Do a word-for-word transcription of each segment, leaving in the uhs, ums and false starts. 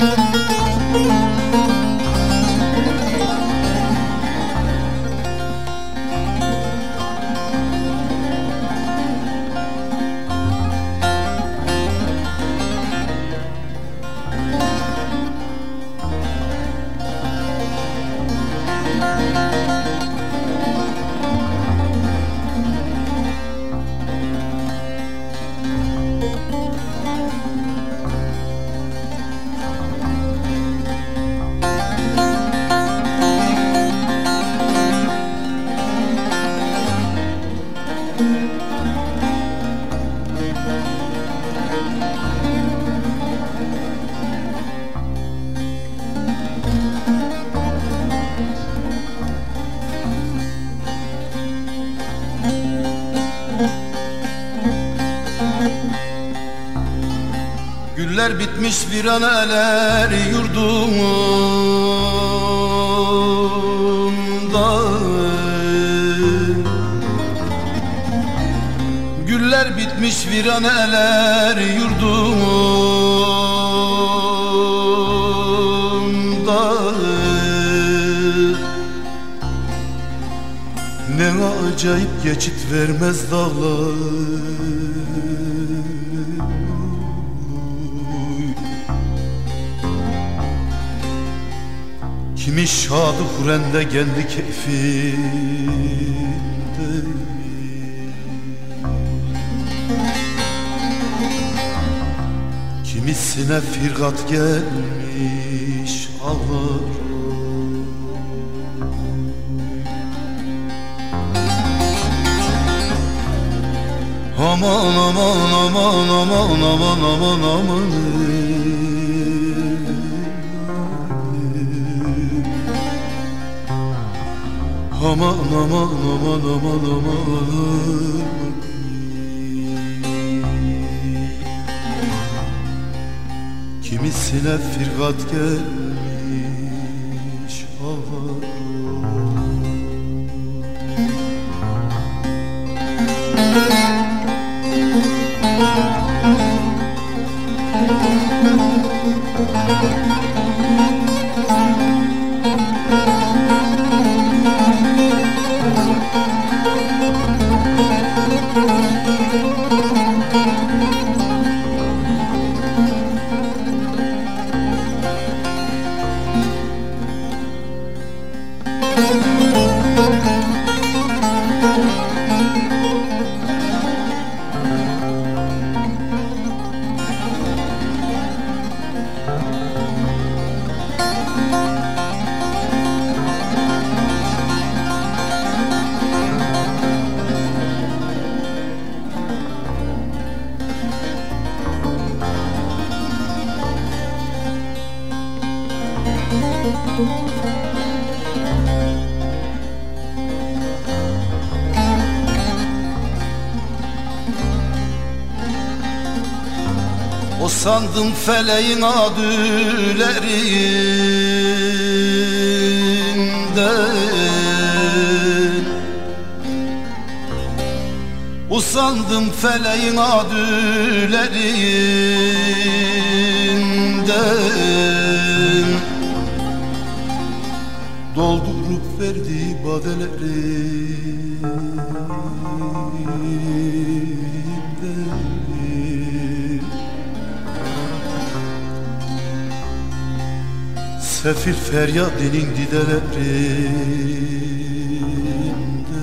Güller bitmiş viraneler yurdumda. Güller bitmiş viraneler yurdumda. Ne acayip geçit vermez dağlar. Kimi şadı hurende kendi keyfinde, kimisine firgat gelmiş ağlar. Aman aman aman aman aman aman aman. Aman aman aman aman aman. Kimisine firgat gelmiş ağlar. O sandım feleğin adülerinden, o sandım feleğin adülerinden, doldurup verdiği badeleri. Sefil feryadinin didelerinde,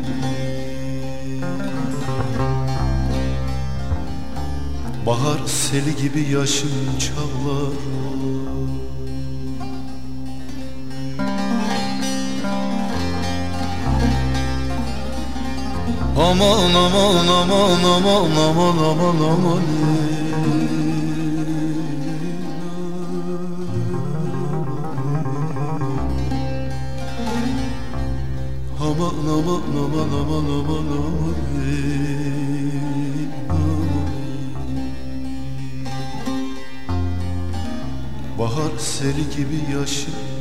bahar seli gibi yaşım çağlar. Aman aman aman aman aman aman aman. Aman aman aman aman aman aman. Bahar seli gibi yaşım